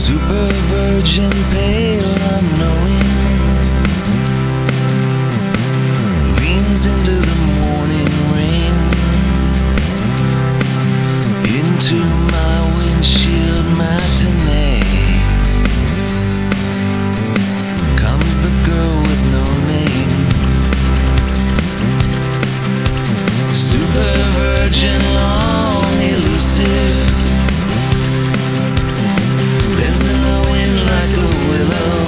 Super virgin, pale, unknowing, leans into the morning rain, into my windshield matinee. Comes the girl with no name. Super virgin, long, elusive, bends in the wind like a willow.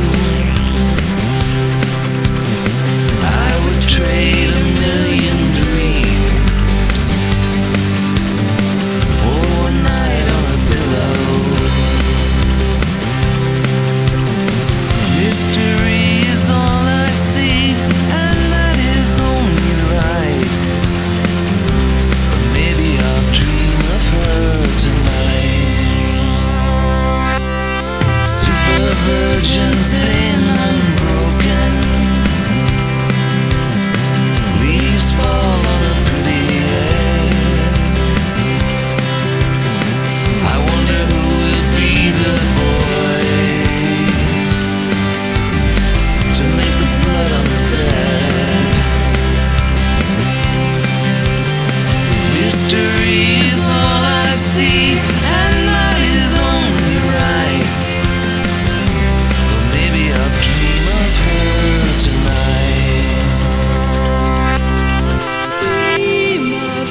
I would trade a million dreams for a night on a pillow. Mystery is all I see, and that is only right. But maybe I'll dream of her tonight. Super virgin, thin, unbroken, leaves fall on a pretty head. I wonder who will be the boy to make the blood on the bed. Mystery is all I see, and that is only right. But maybe I'll dream of her tonight. Dream of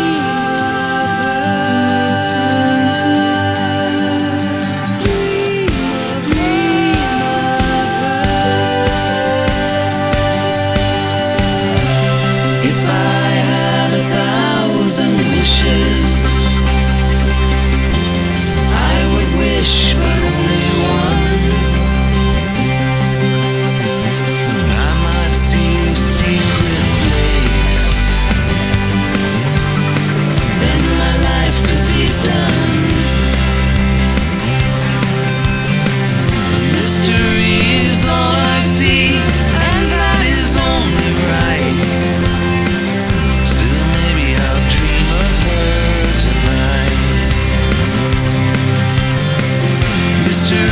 her. Dream of her. If I had 1,000 wishes, I would wish but only one. I might see a secret place, then my life could be done. Mystery is all I see, and that is only right. Still, maybe I'll dream of her tonight. Mystery